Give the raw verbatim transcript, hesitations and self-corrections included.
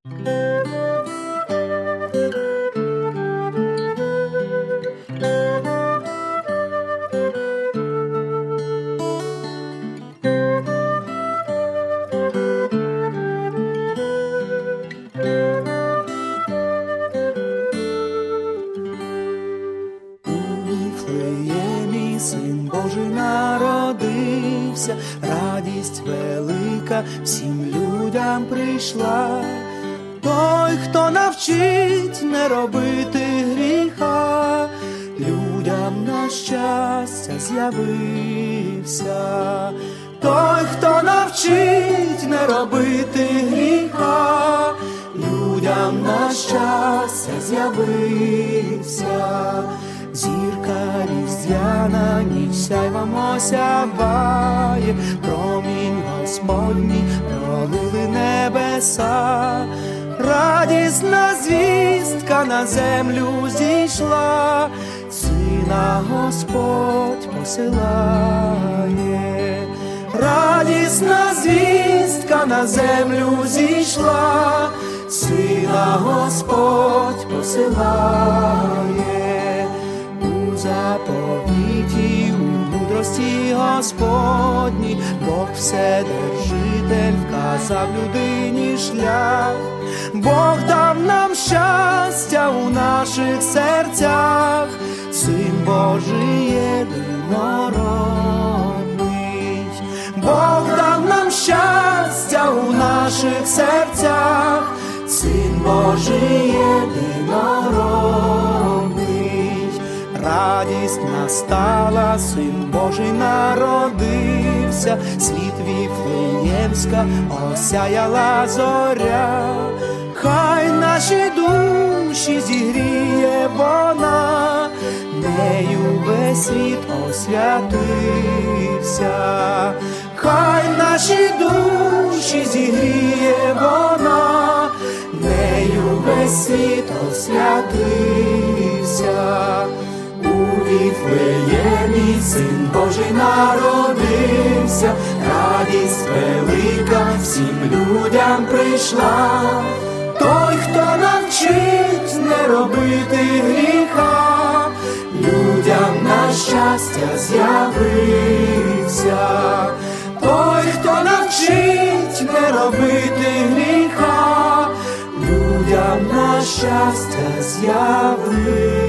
Син Божий народився, радість велика всім людям прийшла. Той, хто навчить не робити гріха, людям на щастя з'явився. Той, хто навчить не робити гріха, людям на щастя з'явився. Зірка різдвяна ніч сяйвом осяває, промінь Господній пролили небеса. Радісна звістка на землю зійшла, Сина Господь посилає. Радісна звістка на землю зійшла, Сина Господь посилає. Заповіті у мудрості Господній Бог Вседержитель вказав людині шлях. Бог дав нам щастя у наших серцях, Син Божий єдинородний. Бог дав нам щастя у наших серцях, Син Божий єдинородний. Радість настала, Син Божий народився, світ Віфлеємська осяяла зоря. Хай наші душі зігріє вона, нею весь світ освятився. Хай наші душі зігріє вона, нею весь світ освятився. У Віфлеємі Син Божий народився, радість велика всім людям прийшла. Той, хто навчить не робити гріха, людям на щастя з'явився. Той, хто навчить не робити гріха, людям на щастя з'явився.